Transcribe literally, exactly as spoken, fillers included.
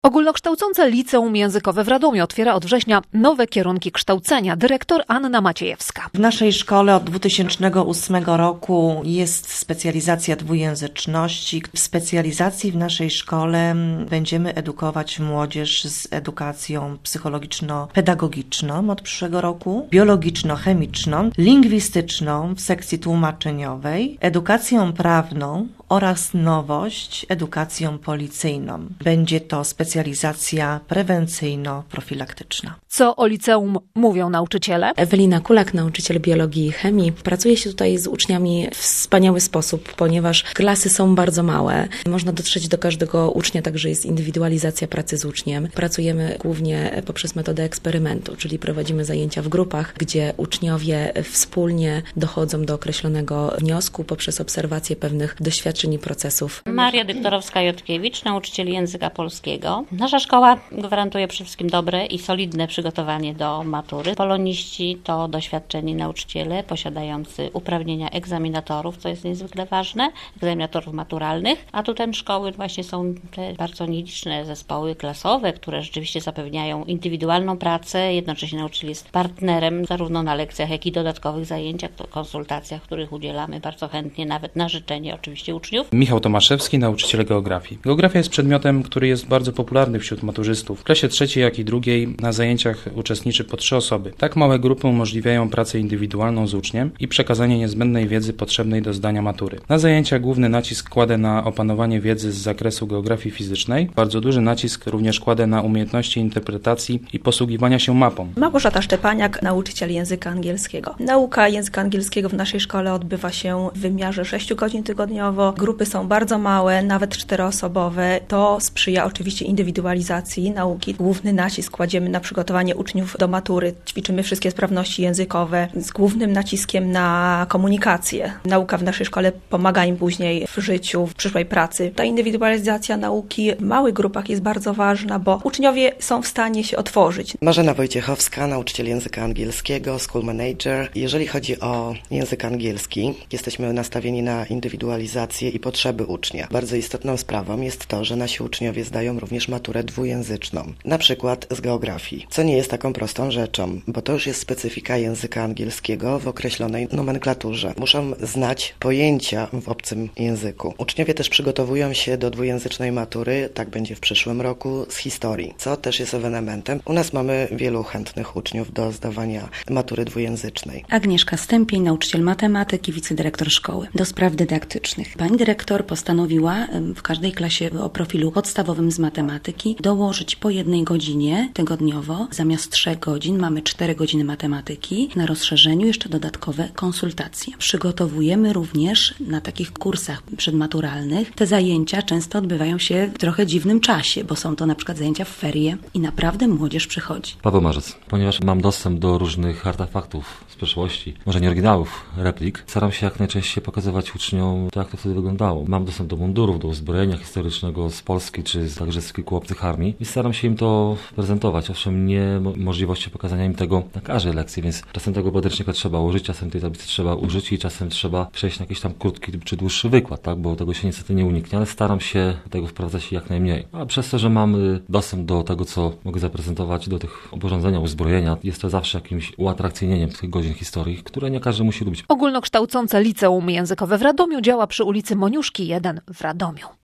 Ogólnokształcące Liceum Językowe w Radomiu otwiera od września nowe kierunki kształcenia. Dyrektor Anna Maciejewska. W naszej szkole od dwa tysiące ósmego roku jest specjalizacja dwujęzyczności. W specjalizacji w naszej szkole będziemy edukować młodzież z edukacją psychologiczno-pedagogiczną od przyszłego roku, biologiczno-chemiczną, lingwistyczną w sekcji tłumaczeniowej, edukacją prawną oraz nowość, edukacją policyjną. Będzie to specjalizacja prewencyjno-profilaktyczna. Co o liceum mówią nauczyciele? Ewelina Kulak, nauczyciel biologii i chemii. Pracuje się tutaj z uczniami w wspaniały sposób, ponieważ klasy są bardzo małe. Można dotrzeć do każdego ucznia, także jest indywidualizacja pracy z uczniem. Pracujemy głównie poprzez metodę eksperymentu, czyli prowadzimy zajęcia w grupach, gdzie uczniowie wspólnie dochodzą do określonego wniosku poprzez obserwację pewnych doświadczeń i procesów. Maria Dyktorowska-Jotkiewicz, nauczyciel języka polskiego. Nasza szkoła gwarantuje przede wszystkim dobre i solidne przygotowanie do matury. Poloniści to doświadczeni nauczyciele posiadający uprawnienia egzaminatorów, co jest niezwykle ważne, egzaminatorów maturalnych, a tutaj szkoły właśnie są te bardzo nieliczne zespoły klasowe, które rzeczywiście zapewniają indywidualną pracę. Jednocześnie nauczyciel jest partnerem zarówno na lekcjach, jak i dodatkowych zajęciach, konsultacjach, których udzielamy bardzo chętnie, nawet na życzenie oczywiście uczniów. Michał Tomaszewski, nauczyciel geografii. Geografia jest przedmiotem, który jest bardzo popularny wśród maturzystów. W klasie trzeciej, jak i drugiej na zajęciach uczestniczy po trzy osoby. Tak małe grupy umożliwiają pracę indywidualną z uczniem i przekazanie niezbędnej wiedzy potrzebnej do zdania matury. Na zajęciach główny nacisk kładę na opanowanie wiedzy z zakresu geografii fizycznej. Bardzo duży nacisk również kładę na umiejętności interpretacji i posługiwania się mapą. Małgorzata Szczepaniak, nauczyciel języka angielskiego. Nauka języka angielskiego w naszej szkole odbywa się w wymiarze sześciu godzin tygodniowo. Grupy są bardzo małe, nawet czteroosobowe. To sprzyja oczywiście indywidualizacji nauki. Główny nacisk kładziemy na przygotowanie uczniów do matury. Ćwiczymy wszystkie sprawności językowe z głównym naciskiem na komunikację. Nauka w naszej szkole pomaga im później w życiu, w przyszłej pracy. Ta indywidualizacja nauki w małych grupach jest bardzo ważna, bo uczniowie są w stanie się otworzyć. Marzena Wojciechowska, nauczyciel języka angielskiego, school manager. Jeżeli chodzi o język angielski, jesteśmy nastawieni na indywidualizację i potrzeby ucznia. Bardzo istotną sprawą jest to, że nasi uczniowie zdają również maturę dwujęzyczną, na przykład z geografii, co nie jest taką prostą rzeczą, bo to już jest specyfika języka angielskiego w określonej nomenklaturze. Muszą znać pojęcia w obcym języku. Uczniowie też przygotowują się do dwujęzycznej matury, tak będzie w przyszłym roku, z historii, co też jest ewenementem. U nas mamy wielu chętnych uczniów do zdawania matury dwujęzycznej. Agnieszka Stępień, nauczyciel matematyki, wicedyrektor szkoły do spraw dydaktycznych. Pani dyrektor postanowiła w każdej klasie o profilu podstawowym z matematyki dołożyć po jednej godzinie tygodniowo. Zamiast trzech godzin mamy cztery godziny matematyki. Na rozszerzeniu jeszcze dodatkowe konsultacje. Przygotowujemy również na takich kursach przedmaturalnych. Te zajęcia często odbywają się w trochę dziwnym czasie, bo są to na przykład zajęcia w ferie i naprawdę młodzież przychodzi. Paweł Marzec, ponieważ mam dostęp do różnych artefaktów z przeszłości, może nie oryginałów, replik, staram się jak najczęściej pokazywać uczniom to, jak to wtedy wyglądało. Mam dostęp do mundurów, do uzbrojenia historycznego z Polski, czy także z kilku obcych armii i staram się im to prezentować. Owszem, nie mo- możliwości pokazania im tego na każdej lekcji, więc czasem tego podręcznika trzeba użyć, czasem tej tablicy trzeba użyć i czasem trzeba przejść na jakiś tam krótki czy dłuższy wykład, tak, bo tego się niestety nie uniknie, ale staram się tego wprowadzać jak najmniej. A przez to, że mamy dostęp do tego, co mogę zaprezentować, do tych oporządzenia, uzbrojenia, jest to zawsze jakimś uatrakcyjnieniem tych godzin historii, które nie każdy musi lubić. Ogólnokształcące Liceum Językowe w Radomiu działa przy ulicy Moniuszki jeden w Radomiu.